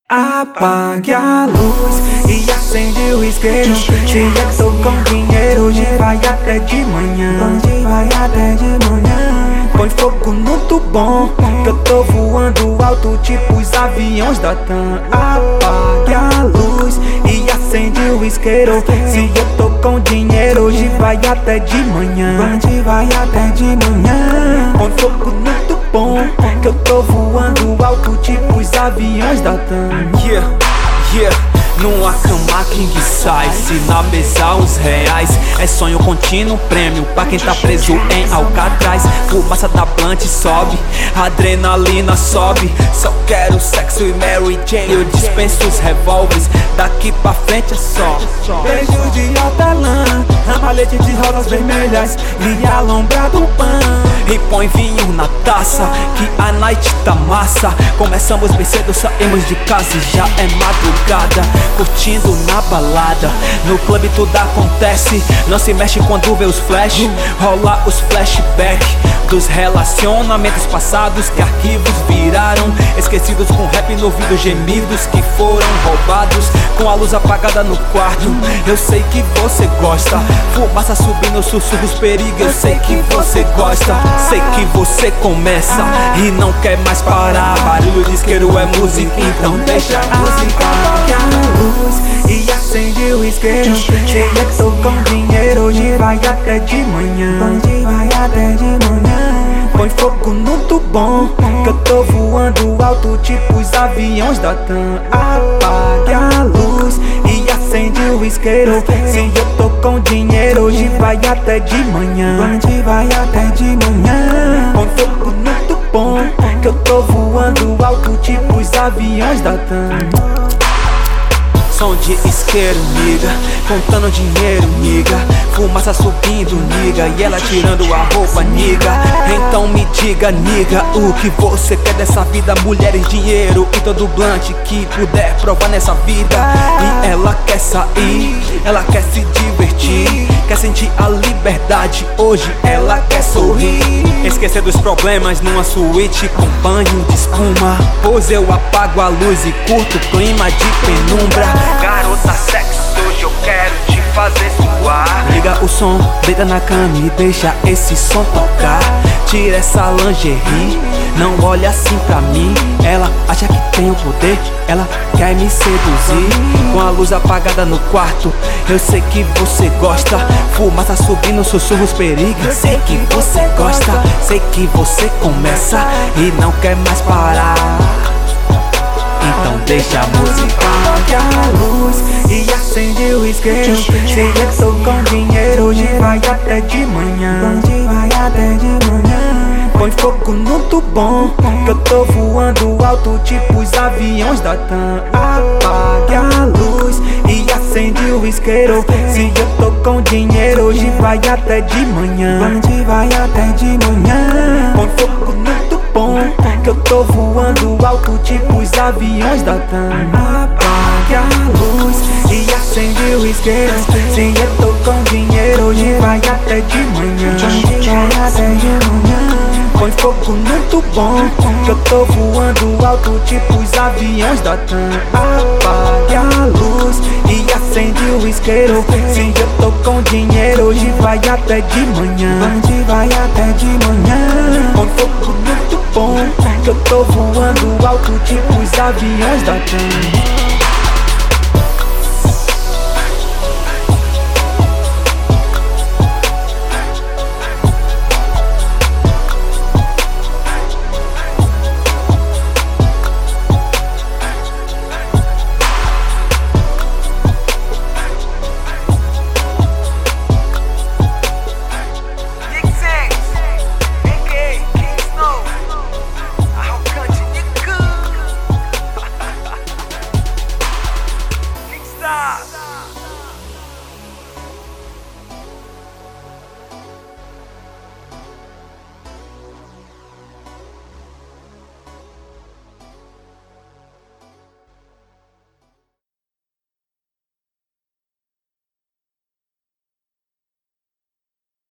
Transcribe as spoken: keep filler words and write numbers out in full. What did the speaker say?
Apague a luz e acende o isqueiro. Se eu tô com dinheiro, hoje vai até de manhã. Hoje vai até de manhã. Põe fogo no tubão, que eu tô voando alto, tipo os aviões da TAM. Apague a luz e acende o isqueiro. Se eu tô com dinheiro, hoje vai até de manhã. Hoje vai até de manhã. Põe fogo no tubão, que eu tô voando alto, tipo os aviões da TAM. Yeah, yeah, numa cama king size, na mesa uns reais. É sonho contínuo, prêmio pra quem tá preso em Alcatraz. Fumaça da blunt sobe, adrenalina sobe. Só quero sexo e Mary Jane, eu dispenso os revólveres. Daqui pra frente é só beijo de hortelã, ramalhete de rosas vermelhas e alombrado pan. E põe vinho na taça, que a night tá massa. Começamos bem cedo, saímos de casa e já é madrugada. Curtindo na balada, no clube tudo acontece. Não se mexe quando vê os flash, rola os flashback dos relacionamentos passados que arquivos viraram esquecidos, com rap no ouvido, gemidos que foram roubados. Com a luz apagada no quarto, eu sei que você gosta. Fumaça subindo, sussurros, perigo, eu sei que você gosta. Sei que você começa e não quer mais parar. Barulho de isqueiro é música, então deixa a música. Apague a luz e acende o isqueiro. Se eu tô com dinheiro, hoje vai até de manhã. Hoje vai até de manhã. Põe fogo no tubão, que eu tô voando alto, tipo os aviões da TAM. Apague a luz e acende o isqueiro. Se eu tô com dinheiro, hoje vai até de manhã. Hoje vai até de manhã. Põe fogo no tubão, que eu tô voando alto, tipo os aviões da TAM. Som de isqueiro, niga, contando dinheiro, niga. Fumaça subindo, niga, e ela tirando a roupa, niga. Então me diga, niga, o que você quer dessa vida? Mulheres, dinheiro e todo blunt que puder provar nessa vida. E ela quer sair, ela quer se divertir, quer sentir a liberdade, hoje ela quer sorrir. Esquecer dos problemas numa suíte com banho de espuma. Pois eu apago a luz e curto o clima de penumbra. Garota sexo, hoje eu quero te fazer suar. Liga o som, deita na cama e deixa esse som tocar. Tira essa lingerie, não olha assim pra mim. Ela acha que tem o poder, ela quer me seduzir. Com a luz apagada no quarto, eu sei que você gosta. Fumaça subindo, sussurros, perigo, eu sei que você gosta. Sei que você começa e não quer mais parar. Então deixa a música. Apague a luz e acende o isqueiro. Se eu tô com dinheiro, hoje vai até de manhã. Hoje vai até de manhã. Põe fogo no tubão, que eu tô voando alto, tipo os aviões da TAM. Apague a luz e acende o isqueiro. Se eu tô com dinheiro, hoje vai até de manhã. Hoje vai até de manhã. Põe fogo no tubão, que eu tô voando alto, tipo os aviões da TAM. Apague a luz e acende o isqueiro. Se eu tô com dinheiro, hoje vai até de manhã. Hoje vai até de manhã. Põe fogo no tubão, que eu tô voando alto, tipo os aviões da TAM. Apague a luz e acende o isqueiro. Se eu tô com dinheiro, hoje vai até de manhã. Hoje vai até de manhã. Põe fogo no tubão, que eu tô voando alto, tipo os aviões da TAM.